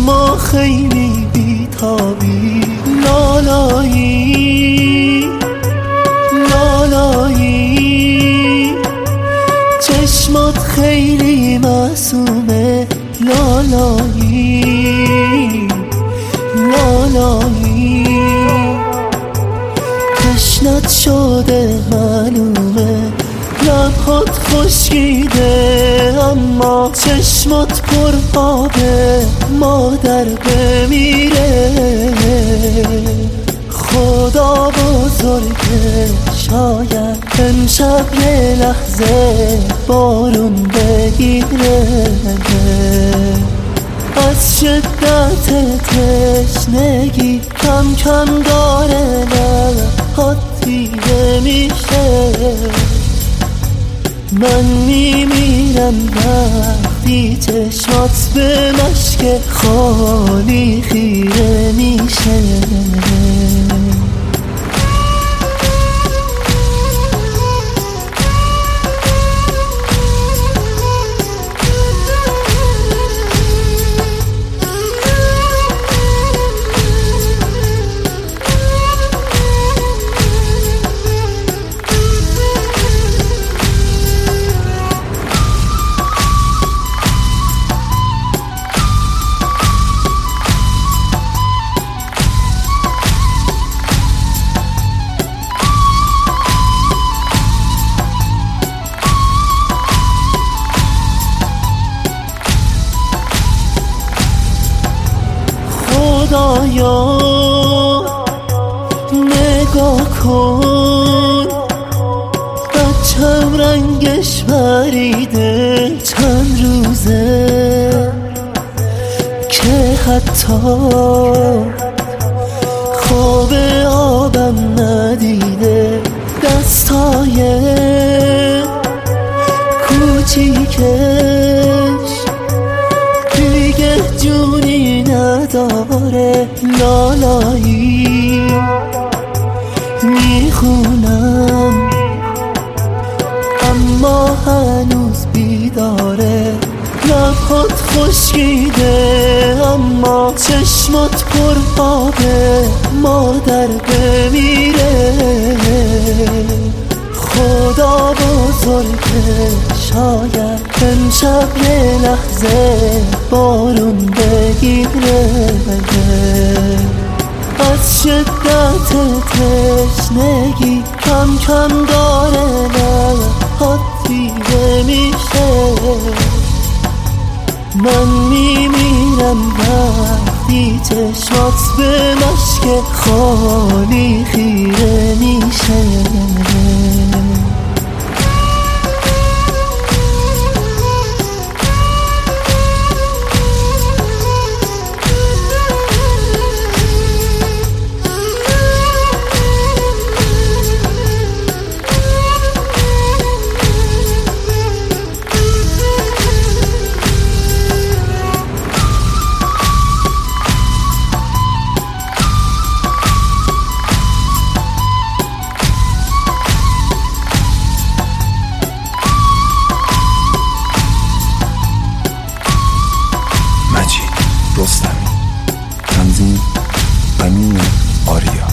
اما خیلی بیتابی. لالایی لالایی چشمات خیلی معصومه. لالایی لالایی تشنت شده معلومه. لبهات خشکیده اما چشمات پر آبه. مادر بمیره خدا بزرگه، شاید امشب یه لحظه بارون بگیره. از شدت تشنگی کم کم داره لبهات دیده میشه. من میمیرم وقتی چشمات به مشک خالی خیره میشه. خدایا نگاه کن، بچم رنگش پریده چند روزه که حتی خواب آبم ندیده. دستای کوچیکش دیگه جونی نداره. لالایی میخونم اما هنوز بیداره. لبهات خشکیده اما چشمات پر آبه. مادر بمیره خدا بزرگه، شاید امشب یه لحظه بارون بگیره. از شدت تشنگی کم کم داره لبهات دیده میشه. من میمیرم وقتی چشمات به مشک خالی خیره میشه. رستمی، تنظیم امین آریا.